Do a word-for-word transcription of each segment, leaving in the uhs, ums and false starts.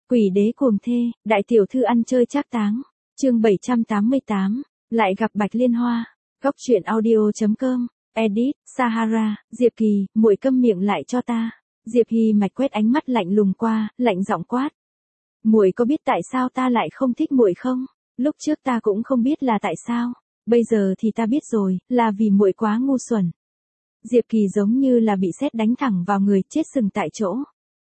Quỷ đế cuồng thê, đại tiểu thư ăn chơi trác táng. Chương bảy trăm tám mươi tám, lại gặp Bạch Liên Hoa. Góc truyện audio chấm com, edit, Sahara, Diệp Kỳ, muội câm miệng lại cho ta. Diệp Hy mạch quét ánh mắt lạnh lùng qua, lạnh giọng quát. Muội có biết tại sao ta lại không thích muội không? Lúc trước ta cũng không biết là tại sao, bây giờ thì ta biết rồi, là vì muội quá ngu xuẩn. Diệp Kỳ giống như là bị sét đánh thẳng vào người, chết sừng tại chỗ.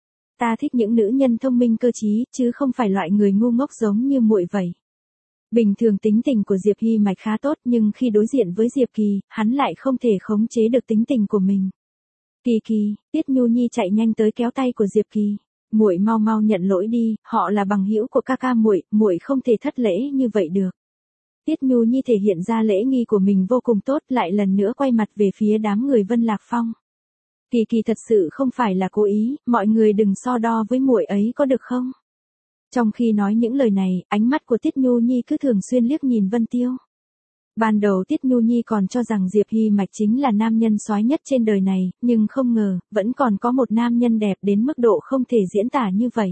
Ta thích những nữ nhân thông minh cơ trí, chứ không phải loại người ngu ngốc giống như muội vậy. Bình thường tính tình của Diệp Hy mạch khá tốt, nhưng khi đối diện với Diệp Kỳ, hắn lại không thể khống chế được tính tình của mình. Kỳ Kỳ, Tiết Nhu Nhi chạy nhanh tới kéo tay của Diệp Kỳ. Muội mau mau nhận lỗi đi, họ là bằng hữu của ca ca muội, muội không thể thất lễ như vậy được. Tiết Nhu Nhi thể hiện ra lễ nghi của mình vô cùng tốt, lại lần nữa quay mặt về phía đám người Vân Lạc Phong. Kỳ Kỳ thật sự không phải là cố ý, mọi người đừng so đo với muội ấy có được không? Trong khi nói những lời này, ánh mắt của Tiết Nhu Nhi cứ thường xuyên liếc nhìn Vân Tiêu. Ban đầu Tiết Nhu Nhi còn cho rằng Diệp Hy mạch chính là nam nhân soái nhất trên đời này, nhưng không ngờ, vẫn còn có một nam nhân đẹp đến mức độ không thể diễn tả như vậy.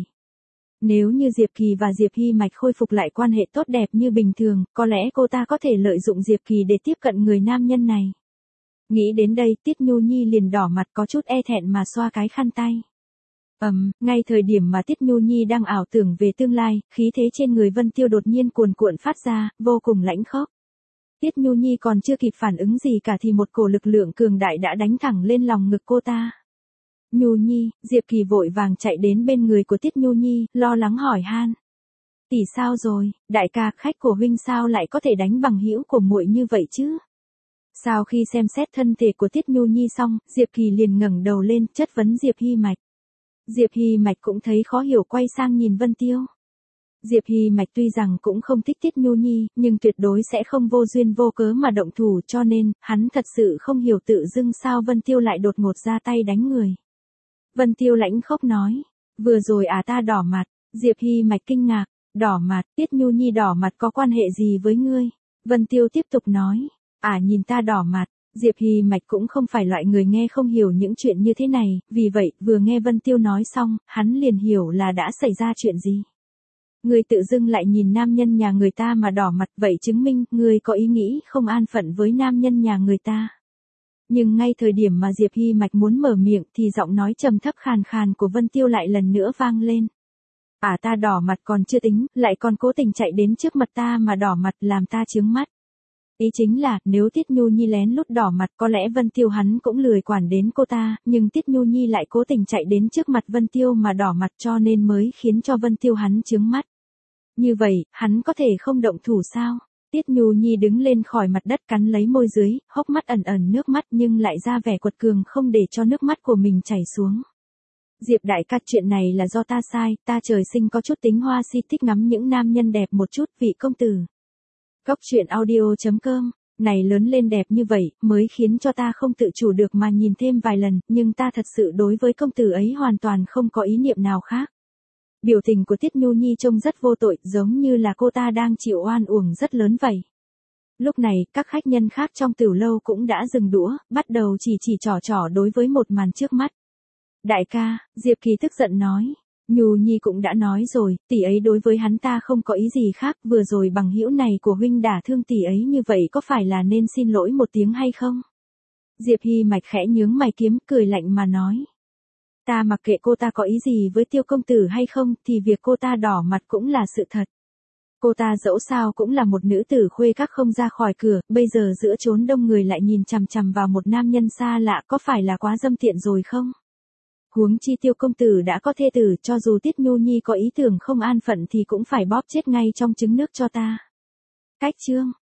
Nếu như Diệp Kỳ và Diệp Hy mạch khôi phục lại quan hệ tốt đẹp như bình thường, có lẽ cô ta có thể lợi dụng Diệp Kỳ để tiếp cận người nam nhân này. Nghĩ đến đây, Tiết Nhu Nhi liền đỏ mặt có chút e thẹn mà xoa cái khăn tay. Ầm, um, ngay thời điểm mà Tiết Nhu Nhi đang ảo tưởng về tương lai, khí thế trên người Vân Tiêu đột nhiên cuồn cuộn phát ra, vô cùng lãnh khốc. Tiết Nhu Nhi còn chưa kịp phản ứng gì cả thì một cổ lực lượng cường đại đã đánh thẳng lên lòng ngực cô ta. Nhu Nhi, Diệp Kỳ vội vàng chạy đến bên người của Tiết Nhu Nhi, lo lắng hỏi han. Tỷ sao rồi, đại ca, khách của huynh sao lại có thể đánh bằng hữu của muội như vậy chứ? Sau khi xem xét thân thể của Tiết Nhu Nhi xong, Diệp Kỳ liền ngẩng đầu lên, chất vấn Diệp Hy mạch. Diệp Hy mạch cũng thấy khó hiểu, quay sang nhìn Vân Tiêu. Diệp Hy mạch tuy rằng cũng không thích Tiết Nhu Nhi, nhưng tuyệt đối sẽ không vô duyên vô cớ mà động thủ, cho nên, hắn thật sự không hiểu tự dưng sao Vân Tiêu lại đột ngột ra tay đánh người. Vân Tiêu lãnh khốc nói, vừa rồi à ta đỏ mặt. Diệp Hy mạch kinh ngạc, đỏ mặt, Tiết Nhu Nhi đỏ mặt có quan hệ gì với ngươi? Vân Tiêu tiếp tục nói, à nhìn ta đỏ mặt. Diệp Hy mạch cũng không phải loại người nghe không hiểu những chuyện như thế này, vì vậy, vừa nghe Vân Tiêu nói xong, hắn liền hiểu là đã xảy ra chuyện gì. Ngươi tự dưng lại nhìn nam nhân nhà người ta mà đỏ mặt, vậy chứng minh, ngươi có ý nghĩ không an phận với nam nhân nhà người ta. Nhưng ngay thời điểm mà Diệp Hy mạch muốn mở miệng thì giọng nói trầm thấp khàn khàn của Vân Tiêu lại lần nữa vang lên. À ta đỏ mặt còn chưa tính, lại còn cố tình chạy đến trước mặt ta mà đỏ mặt làm ta chướng mắt. Ý chính là, nếu Tiết Nhu Nhi lén lút đỏ mặt có lẽ Vân Tiêu hắn cũng lười quản đến cô ta, nhưng Tiết Nhu Nhi lại cố tình chạy đến trước mặt Vân Tiêu mà đỏ mặt cho nên mới khiến cho Vân Tiêu hắn chướng mắt. Như vậy, hắn có thể không động thủ sao? Tiết Nhu Nhi đứng lên khỏi mặt đất cắn lấy môi dưới, hốc mắt ẩn ẩn nước mắt nhưng lại ra vẻ quật cường không để cho nước mắt của mình chảy xuống. Diệp đại ca, chuyện này là do ta sai, ta trời sinh có chút tính hoa si, thích ngắm những nam nhân đẹp một chút, vị công tử. Góc truyện audio chấm com, này lớn lên đẹp như vậy, mới khiến cho ta không tự chủ được mà nhìn thêm vài lần, nhưng ta thật sự đối với công tử ấy hoàn toàn không có ý niệm nào khác. Biểu tình của Tiết Nhu Nhi trông rất vô tội, giống như là cô ta đang chịu oan uổng rất lớn vậy. Lúc này, các khách nhân khác trong tiểu lâu cũng đã dừng đũa, bắt đầu chỉ chỉ trò trò đối với một màn trước mắt. Đại ca, Diệp Kỳ tức giận nói. Nhu Nhi cũng đã nói rồi, tỷ ấy đối với hắn ta không có ý gì khác, vừa rồi bằng hữu này của huynh đả thương tỷ ấy như vậy có phải là nên xin lỗi một tiếng hay không? Diệp Hy mạch khẽ nhướng mày kiếm, cười lạnh mà nói. Ta mặc kệ cô ta có ý gì với Tiêu công tử hay không, thì việc cô ta đỏ mặt cũng là sự thật. Cô ta dẫu sao cũng là một nữ tử khuê các không ra khỏi cửa, bây giờ giữa chốn đông người lại nhìn chằm chằm vào một nam nhân xa lạ, có phải là quá dâm tiện rồi không? Huống chi Tiêu công tử đã có thê tử, cho dù Tiết Nhu Nhi có ý tưởng không an phận thì cũng phải bóp chết ngay trong trứng nước cho ta. Cách chương